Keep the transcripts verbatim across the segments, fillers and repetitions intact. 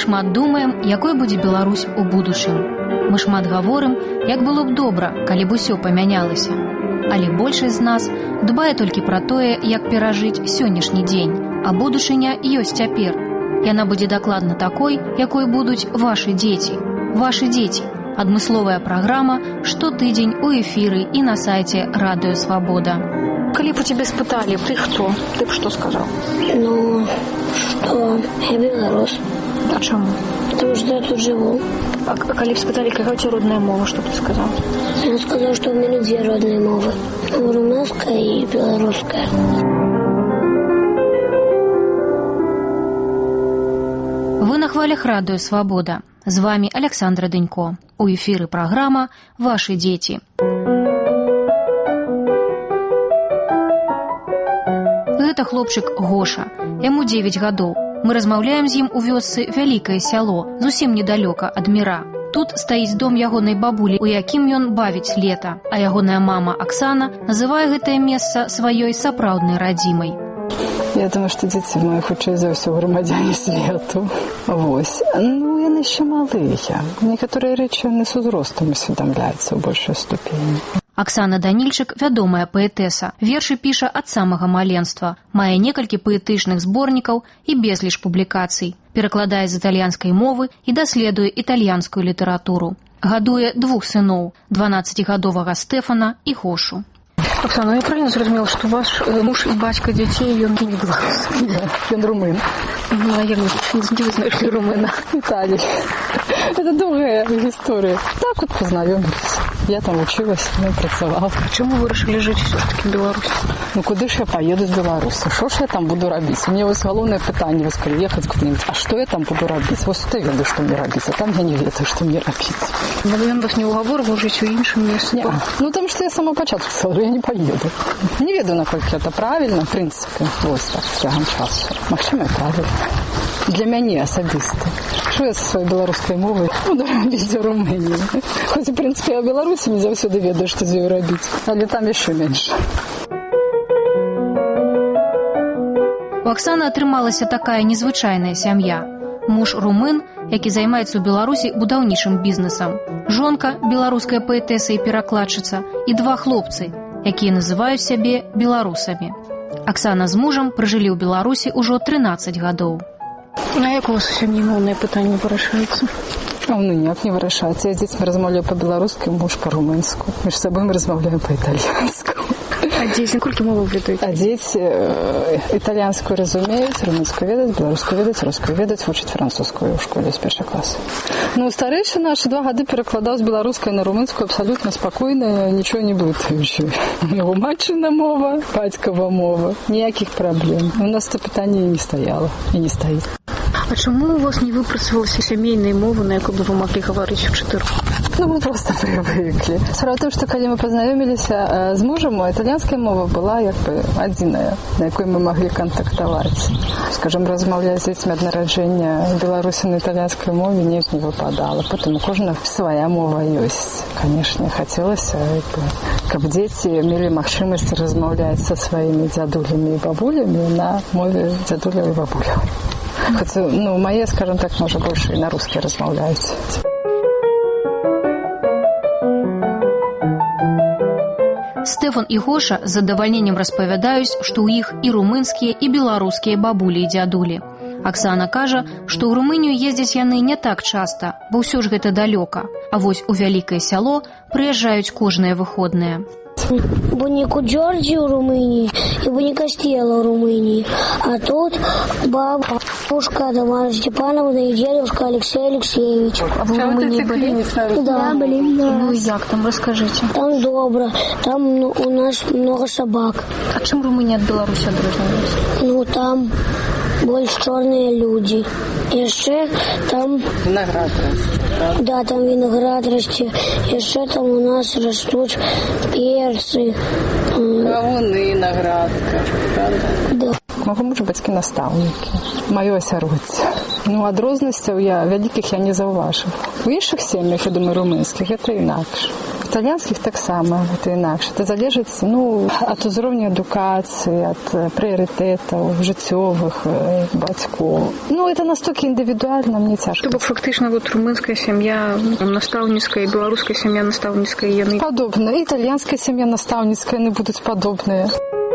шмат думаем, якой будзе Беларусь у будучым. Мы шмат гаворым, як было б добра, калі б усё памянялася. Але большасць з нас дбае толькі пра тое, як перажыць сённяшні дзень, а будучыня ёсць цяпер. Яна будзе дакладна такой, якой будуць вашы дзеці. Вашы дзеці. Адмысловая праграма штотыдзень у эфіры і на сайце Радыё Свабода. Калі б у тебе спыталі, ты хто? Ты б што сказаў? Ну, что я белорус. А чаму? Потому что я тут живу. А калі б спыталі, какая у тебя родная мова, што ты сказаў? Я сказал, что у меня две родные мовы. Румынская и белорусская. Вы на хвалях Радыё Свабода. З вами Александра Дынько. У эфіры праграма «Вашы дзеці». Гэта хлопчык Гоша. Яму дзевяць гадоў. Мы размаўляем з ім у вёсцы Вялікае Сяло, зусім недалёка ад Міра. Тут стаіць дом ягонай бабулі, у якім ён бавіць лета, а ягоная мама Аксана называе гэтае месца сваёй сапраўднай радзімай. Я думаю, што дзеці мои хутчэй за ўсё грамадзяне свету. Вось. Ну, яны яшчэ малыя. Некаторыя рэчы яны з узростам усведамляюцца ў большай ступені. Аксана Данільчык – вядомая паэтэса. Вершы піша ад самага маленства. Мае некалькі паэтычных зборнікаў і безліч публікацый. Перакладае з італьянскай мовы і даследуе італьянскую літаратуру. Гадуе двух сыноў – дванаццацігадовага Стэфана і Гошу. Оксана, я правильно зразумела, што ваш муж і бацька дзяцей, ён не беларус? Ён румын. Ну, а я не знайшлі румына. Італій. Это доўгая гісторыя. Так вот познаёмились. Я там училась, ну, працавала. Чаму вы вырашылі жыць усё ж таки Беларусь? Ну, куды ж я поеду з Беларусі? Што ж я там буду рабіць? Мне вось галоўнае пытанне, вось калі ехаць куды-нибудь, а што я там буду рабіць? Вось ты ведаю, што мне рабіць, а там я не ведаю, што мне рабіць. Але ён вас не ўгаворваў жыць у іншым месцы? Не. Ну, там што я сама пачатку сказала, я не поеду. Не ведаю, наколькі это правильно, в прынцыпе, вось так, цягам часу. Магчыма, правильно. Для мяне асабіста. Што я са сваёй беларускай мовай буду рабіць у Румыніі? Хоць, у прынцыпе, я ў Беларусі не заўсёды ведаю, што з ёю рабіць, але там яшчэ менш. У Аксаны атрымалася такая незвычайная сям'я. Муж румын, які займаецца ў Беларусі будаўнічым бізнесам. Жонка, беларуская паэтэса і перакладчыца, і два хлопцы, якія называюць сябе беларусамі. Аксана з мужам пражылі ў Беларусі ўжо трынаццаць гадоў. А як у вас у сям'і моўнае пытанне вырашаецца? А ну ніяк не вырашаецца. Я з дзецьмі размаўляю па-беларуску, муж па-румынску. Між сабой мы размаўляем па-італьянску. А дзеці колькі моваў ведаюць? А дзеці італьянскую разумеюць, румынскую ведаюць, беларускую ведаюць, рускую ведаюць, вучаць французскую ў школе з першай класы. Ну, старэйшы нашы два гады перакладаў з беларускай на румынскую абсалютна спакойна, нічого не блытаючы. У яго матчына мова, бацькава мова. Ніякіх праблем. У нас то пытанне не стаяло і не стаіць. А чаму у вас не выпрацавалася сямейная мова, на якой бы вы маглі гаварыць у чатырох? Ну, мы просто привыкли. Справа в том, что когда мы познакомились с мужем, итальянская мова была как бы одиная, на якой мы могли контактовать. Скажем, размовлять с детьми от народжения в Беларуси на итальянской мове нет, не выпадало. Потому что у кожного своя мова есть. Конечно, хотелось, чтобы дети имели возможность размовлять со своими дядулями и бабулями на мове дядуля и бабуля. Хотя, ну, мои, скажем так, может, больше и на русский размовляют. Стэфан і Гоша з задавальненнем распавядаюць, што ў іх і румынскія, і беларускія бабулі і дзядулі. Аксана кажа, што ў Румынію ездзяць яны не так часта, бо ўсё ж гэта далёка. А вось у Вялікае Сяло прыязджаюць кожныя выходныя. Буніку Джорджі ў Румынії і Буніка Стела ў Румынії. А тут бабушка Тамара Степановна і дедушка Алексей Алексеевич. А вы в Румынии были? Да, были. Ну и як там, расскажите. Там добро. Там ну, у нас много собак. А чем Румыния от Беларуси отличается? Ну, там больше черные люди. Еще там... Виноград растет. Да, там виноград растет. Еще там у нас растут перцы. Кавуны, виноградка. Правда? Да. Мого мужа бацькі настаўнікі. Маё асяроддзе. Ну, адрознасцяў я, вялікіх я не заўважыў. У іншых сем'ях, я думаю, румынскіх, гэта інакш. Італьянскіх таксама гэта інакш. Це залежыць ну, ад узроўня адукацыі, ад прыярытэтаў жыццёвых бацькоў. Ну, это настолькі індывідуальна, мне цяжка. То бок фактычна вот румынская сям'я настаўніцкая, беларуская сям'я настаўніцкая, яны падобна. Італьянская сям'я настаўніцкая, яны будуць падобныя.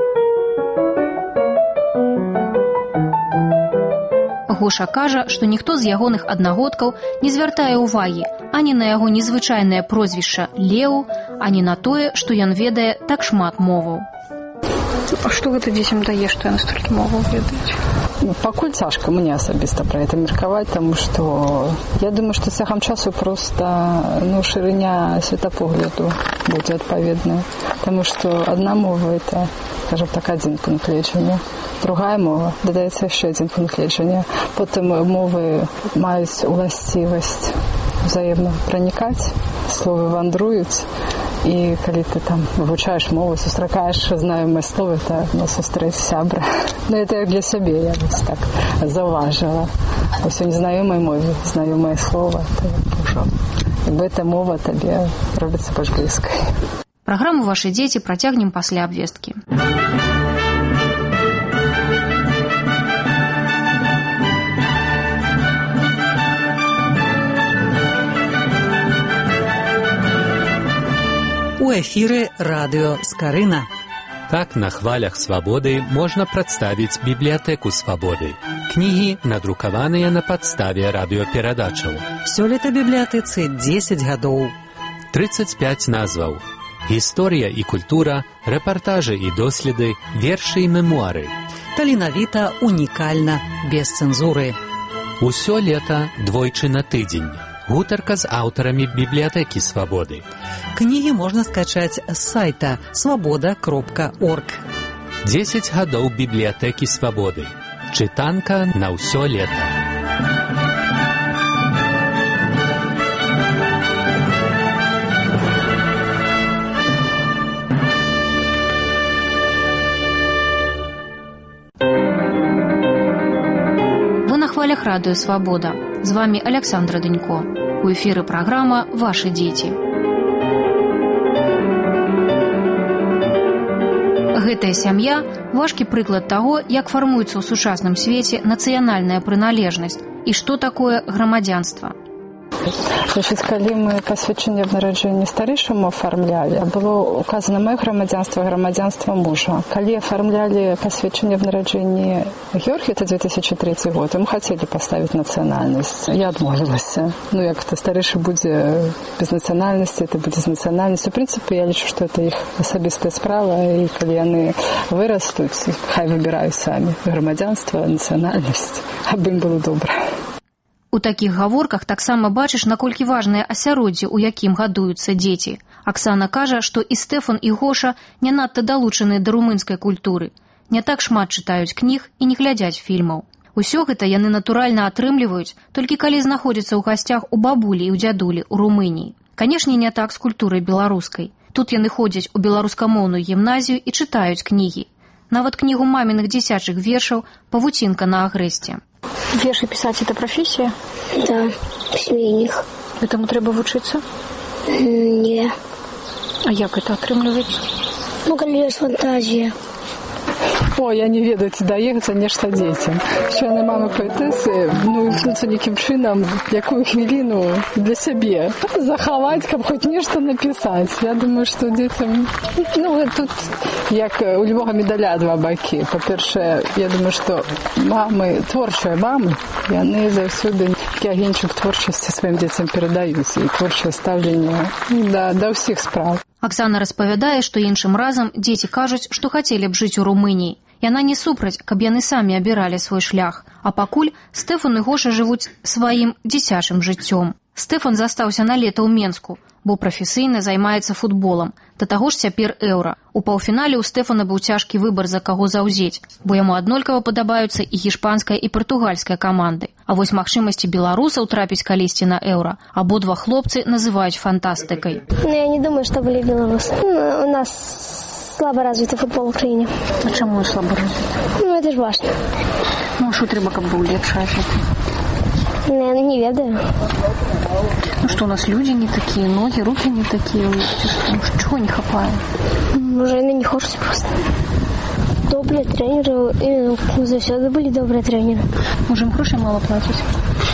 Гоша кажа, што ніхто з ягоных аднагодкаў не звяртае ўвагі ані на яго незвычайнае прозвішча Леў, ані на тое, што ён ведае так шмат моваў. А што гэта дзецям дае, што яны столькі моваў ведаюць? Пакуль цяжка мне асабіста пра гэта меркаваць, таму што я думаю, што цягам часу проста ну, шырыня светапогляду будзе адпаведная. Таму што адна мова – это, скажем так, адзін пункт гледжання. Другая мова – дадаецца яшчэ адзін пункт гледжання. Потым мовы маюць уласцівасць взаемна пранікаць, словы вандруюць. І калі ты там вывучаеш мову, сустракаеш знаёмае слово, это ну, сустрэць сябра. Ну, это як для сябе, я вось так заўважыла. Усё незнаёмай мове, знаёмае слово, то ўжо як бы эта мова табе робіцца больш блізкай. Праграму «Вашы дзеці» працягнем пасля абвесткі. У эфіры радыё Скарына. Так на хвалях свабоды можна прадставіць бібліятэку свабоды. Кнігі надрукаваныя на падставе радыёперадачаў. Сёлета бібліятэцы дзесяць гадоў. трыццаць пяць назваў. Гісторыя і культура, рэпартажы і доследы, вершы і мемуары. Таленавіта, унікальна, без цэнзуры. Усё лета двойчы на тыдзень. Гутарка з аўтарамі бібліятэкі свабоды. Кнігі можна скачаць з сайта свабода кропка орг. дзесяць гадоў бібліятэкі свабоды. Чытанка на ўсё лета. Вы на хвалях радыё «Свабода». З вами Александра Дынько. У эфіры праграма «Вашы дзеці». Гэтая сям'я – важкі прыклад таго, як фармуецца ў сучасным свеце нацыянальная прыналежнасць і што такое грамадзянства. Значит, калі мы пасведчанне аб нараджэнні старэйшаму афармлялі, было указана маё грамадзянства, грамадзянства мужа. Калі афармлялі пасведчанне аб нараджэнні Георгія, это две тысячи третий год, мы хацелі паставіць нацыянальнасць. Я адмовілася. Ну, як то старэйшы будзе без нацыянальнасці, это будзе з нацыянальнасцю. В прынцыпе, я лічу, што это іх асабістая справа, і калі яны вырастуць, хай выбіраюць самі грамадзянства, нацыянальнасць, аб ім было добра. У такіх гаворках таксама бачыш, наколькі важнае асяроддзе, у якім гадуюцца дзеці. Аксана кажа, што і Стэфан, і Гоша не надта далучаныя да румынскай культуры. Не так шмат чытаюць кніг і не глядзяць фільмаў. Усё гэта яны натуральна атрымліваюць, толькі калі знаходзяцца ў гасцях у бабулі і ў дзядулі ў Румыніі. Канешне, не так з культурай беларускай. Тут яны ходзяць у беларускамоўную гімназію і чытаюць кнігі. Нават кнігу маминых дзіцячых вершаў «Павуцінка на агрэсце». Верши писать – это профессия? Да, письменник. Этому треба вучиться? Не. А як это атрымліваецца? Ну, калі ёсць фантазія. О, я не ведаю, ці даецца нешта дзецям. Члены мамы паэтэсы, ну, імкнуцца нейкім чынам, якую хвіліну для сябе захаваць, каб хоць нешта напісаць. Я думаю, што дзецям, ну, тут як у любога медаля два бакі. Па-першае, я думаю, што мамы, творчыя мамы, яны заўсёды агеньчык творчасці сваім дзецям перадаюць, і творчае стаўленне да, да ўсіх спраў. Аксана распавядае, што іншым разам дзеці кажуць, што хацелі б жыць у Румыніі. Яна не супраць, каб яны самі абіралі свой шлях. А пакуль Стэфан і Гоша жывуць сваім дзіцячым жыццём. Стэфан застаўся на лета ў Менску, бо прафесійна займаецца футболам. Да таго ж цяпер еўра. У паўфінале ў Стэфана быў цяжкі выбар, за каго заўзець, бо яму аднолькава падабаюцца і гішпанская, і партугальская каманды. А вось магчымасці беларусаў трапіць калісьці на еўра абодва хлопцы называюць фантастыкай. Ну, я не думаю, что были белорусы. Ну, у нас слабо развитый футбол в Украине. А чому он слабо развитый? Ну, это ж важно. Ну, а що треба, каб був лепший? Ну, я не ведаю. Ну, что у нас люди не такие, ноги, руки не такие. Чего не хапаем? Може, вони не хочуть просто. Добрі тренери, і завжди були добрі тренери. Може, їм грошей мало платять?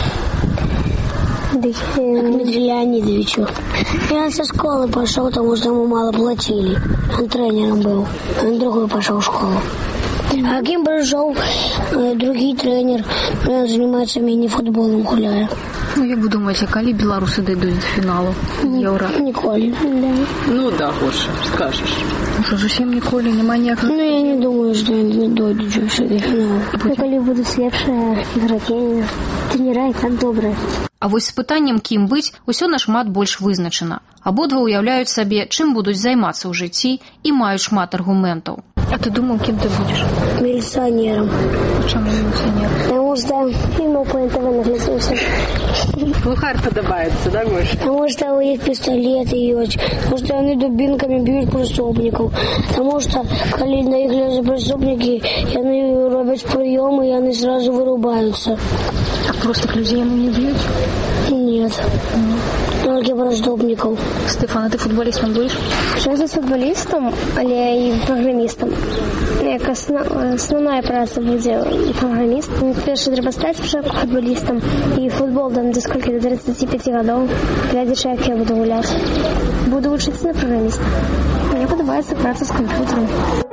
Дмитрию Леонидовичу. Я со школы пошел, потому что ему мало платили. Он тренером был. Он другой пошел в школу. А кем пришел другий тренер, он занимается мини-футболом, гуляя. Ну, як ви думаєте, коли білоруси дійдуть до фіналу Євро? Ніколи, да. Ну да, Гоша, скажеш. Ну що, зовсім ніколи, немає ніяких... Ну, я не думаю, що вони дійдуть ще до фіналу. Ну, коли будуть ліпші ігроки, тренера і так добре. А вось з пытаннем, кім быць, усё нашмат больш вызначана. Абодва ўяўляюць сабе, чым будуць займацца ў жыцці і маюць шмат аргументаў. А ты думал, кем ты будешь? Милиционером. Почему милиционер? Потому что фильмы по эн тэ вэ наглядывался. Глухарь подобается, да, Гоша? Потому что у них пистолеты есть. Потому что они дубинками бьют преступников. Потому что, когда на их лезут преступники, они робят приемы, и они сразу вырубаются. А простых людей они не бьют? Нет. Mm. Только преступников. Стефан, а ты футболистом будешь? Можна футболістом, але і програмістом. Як основ, основна праця буде і програміст. Перше треба стати спочатку футболістом. І футбол там до скільки, до тридцати п'яти років. Глядячи, як я буду гуляти. Буду вчитися на програміста. Мені подобається праця з комп'ютером.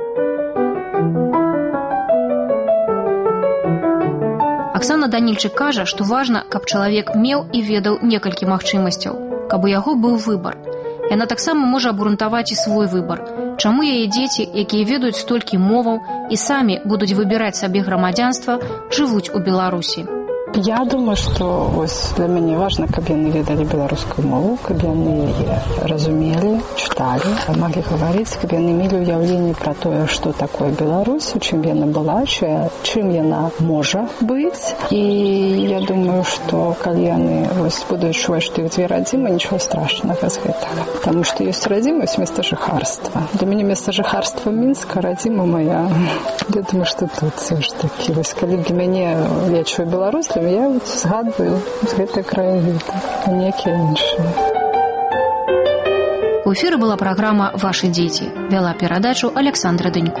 Аксана Данільчык кажа, што важна, каб чалавек меў і ведаў некалькі магчымасцяў, каб у яго быў выбар. Яна таксама можа абгрунтаваць і свой выбар. Чаму яе дзеці, якія ведаюць столькі моваў і самі будуць выбіраць сабе грамадзянства, жывуць у Беларусі. Я думаю, што ось для мяне важна, каб яны ведалі беларускую мову, каб яны яе разумелі, чыталі, маглі гаварыць, каб яны мелі ўяўленне пра тое, што такое Беларусь, у чым яна была, чым яна можа быць. І я думаю, што калі яны ось будуць чуваць, што іх дзве радзімы, нічого страшнага з гэтага. Таму што ёсць радзіма, ёсць месца жыхарства. Для мяне месца жыхарства Мінска, радзіма моя. Я думаю, што тут все ж такі. Вось калі для мяне я чую Беларусь, для я вот згадваю з гэтай краіны, а некія іншыя. У эфіры была праграма «Ваши дзеці». Вяла перадачу Александра Дынько.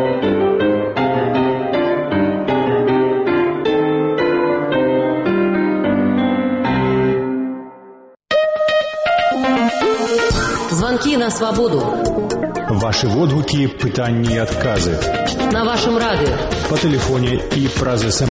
Звонки на свободу. Ваши водгукі, пытанні і адказы. На вашем радио. По телефоне и праз эс эм эс.